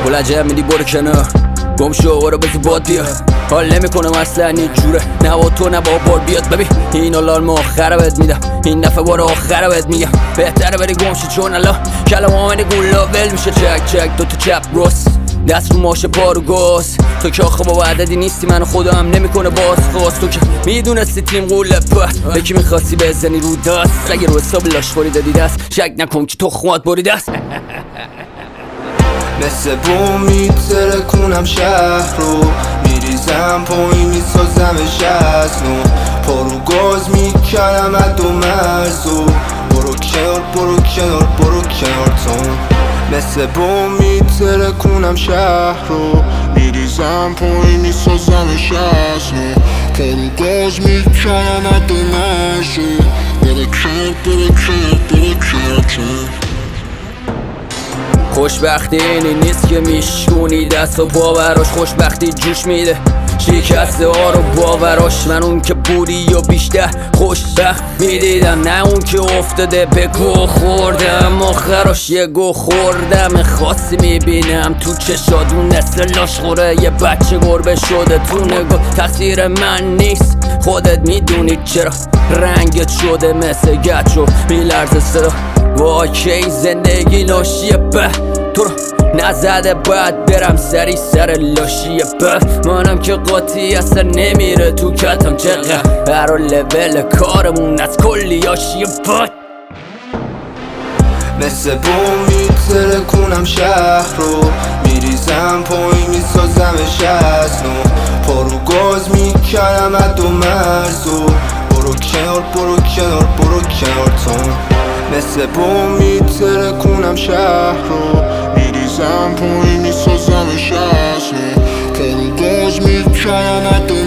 کلنجه میدی برو کنار گم شو برو بزی باد بیا حال نمیکنم اصلا این جوره نه با تو نه با بار بیاد ببین این الان آخره بهت میدم این دفعه بار آخره بهت میگم بهتره بری گم شو چون الان کلام آمنی گولا ول میشه چک چک دو تا چپ راست دست رو ماشه پا رو گاز تو که آخه با عددی نیستی من خودم نمیکنه باز خواست تو که میدونستی تیم قوله پت به کی میخواستی بزنی رو دست اگه رو حساب لاشخوری دادی دست شک نکن که تو خوات بری دست مثل بوم میترکونم شهر رو میریزم پایین میسازمش از نو پارو گاز میکنم از دو مرزو برو کنار برو کنار برو کنار تون مثل بوم میترکونم شهر رو میریزم پایین میسازمش از نو پارو گاز میکنم از دو مرزو برو کنار برو کنار برو کنار تون خوشبختی اینی نیست که میشونی دست و باوراش خوشبختی جوش میده شکسته ها رو باوراش من اون که بودی یا بیشتر خوشبخت میدیدم نه اون که افتاده به گو خوردم آخراش یه گو خوردم خاصی میبینم تو چشاد اون نسل لاشخوره یه بچه گربه شده تو نگاه تقصیر من نیست خودت میدونی چرا رنگت شده مثل گچو میلرزه صدا واکی زندگی لاشیه به تو رو نزده باید برم سری سر لاشیه به منم که قاطی اصلا نمیره تو کتم چقدر هر لول کارمون از کلی آشیه به مثل بوم میترکونم شهر رو میریزم پایین میسازمش از نو پارو گاز میکنم از دو مرزو برو کنار برو کنار برو کنار تون مثل بوم میترکونم شهر رو میریزم پایین میسازمش از نو پارو گاز میکنم از دو